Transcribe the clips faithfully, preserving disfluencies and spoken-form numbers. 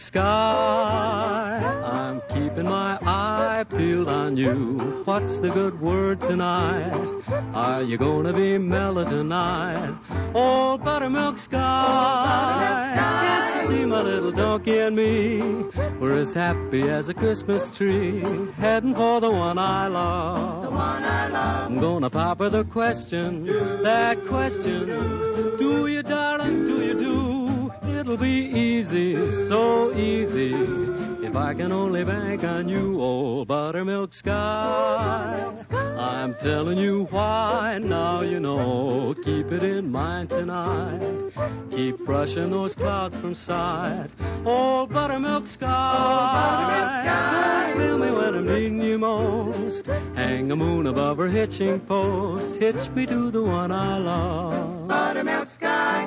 sky. I'm keeping my eye peeled on you. What's the good word tonight? Are you gonna be mellow tonight? Old buttermilk sky. Buttermilk sky. Can't you see my little donkey and me? We're as happy as a Christmas tree, heading for the one I love. The one I love. I'm gonna pop her the question, that question. Do you, darling, do you do? It'll be easy, so easy, if I can only bank on you, old buttermilk sky. I'm telling you why, now you know. Keep it in mind tonight. Keep brushing those clouds from sight. Old buttermilk sky. Old buttermilk sky. Feel me when I'm needing you most. Hang a moon above her hitching post. Hitch me to the one I love. Buttermilk sky.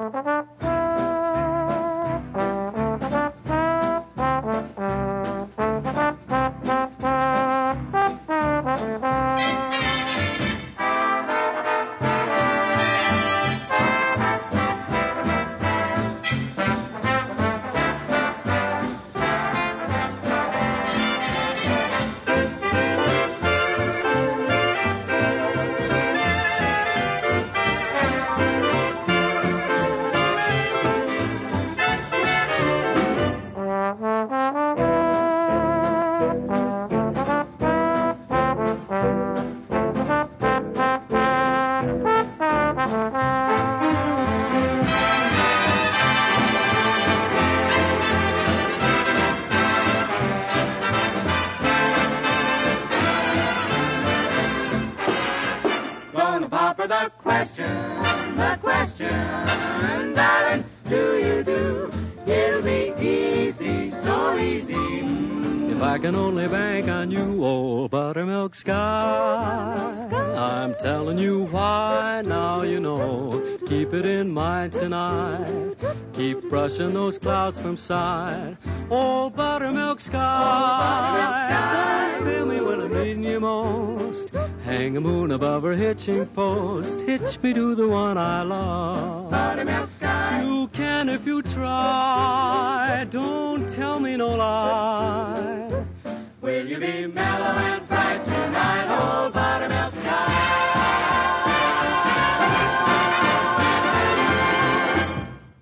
Gonna pop her the question, the question, darling, do you do? It'll be easy, so easy. If I can only bank on you, old buttermilk sky. I'm telling you why, now you know. Keep it in mind tonight. Keep brushing those clouds from sight. Old buttermilk sky. Old buttermilk sky. Don't feel me when I'm needing you most. Hang a moon above her hitching post. Hitch me to the one I love. Buttermilk sky. You can if you try. Don't tell me no lie. Will you be mellow and bright tonight, old buttermilk sky?